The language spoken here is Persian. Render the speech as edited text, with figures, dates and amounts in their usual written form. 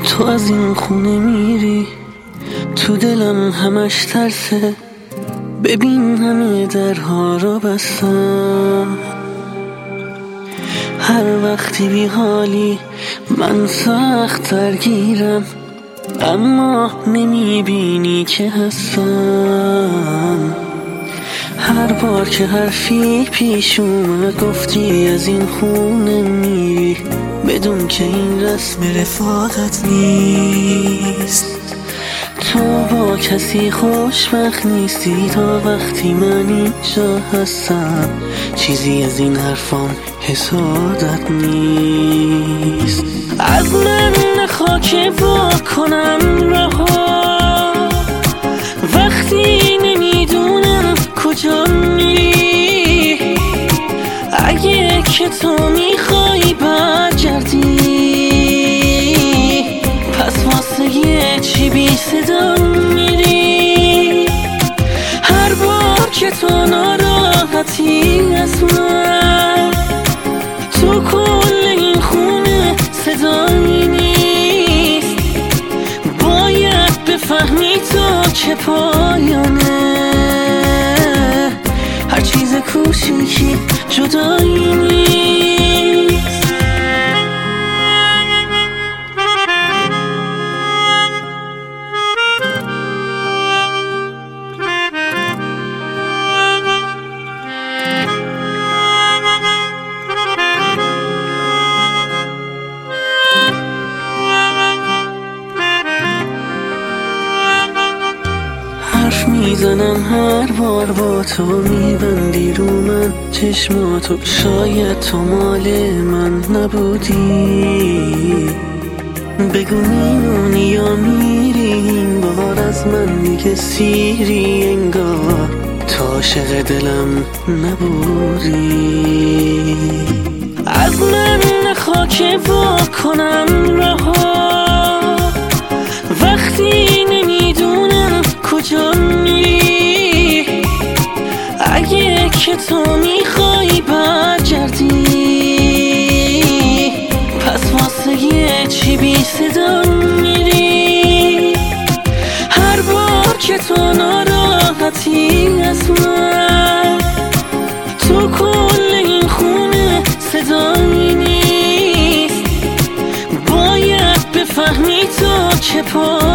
تو از این خونه میری، تو دلم همش ترسه. ببین همه درها رو بستم، هر وقتی بی حالی من سخت درگیرم، اما نمیبینی که هستم. هر بار که حرفی پیش اومد گفتی از این خونه میری، بدون که این رسم رفاقت نیست. تو با کسی خوشبخت نیستی تا وقتی من اینجا هستم، چیزی از این حرفام حسادت نیست. از من نخوا که با کنم رها، وقتی نمیدونم کجا میری. اگه که تو میخوای برگردی، پس واسه چی بی صدا میری؟ هر بار که تو ناراحتی از من، تو کل این خونه صدایی نیست. باید بفهمی تو چه پایانه، هر چیز کوچیکی جدایی نیست. حرف میزنم هر بار با تو میبندی رو من چشماتو، شاید تو مال من نبودی. بگو میمونی یا میری، این بار از من دیگه سیری، انگار تو عاشق دلم نبودی. از من نخوا که با کنم رها، وقتی نمیدونم کجا میری. اگه که تو میخوای برگردی، پس واسه چی بی صدا میری؟ هر بار که تو ناراحتی از من، تو کل این خونه صدایی نیست. باید بفهمی تو چه